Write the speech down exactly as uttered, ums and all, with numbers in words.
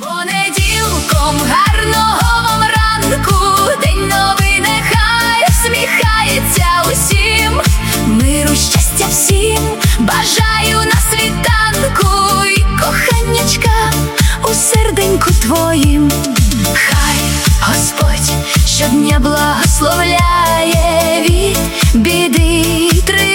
Понеділком гарного вам ранку, день новий нехай всміхається усім. Миру, щастя всім бажаю на світанку, і коханнячка у серденьку твоїм. Хай Господь щодня благословляє від біди й тривоги.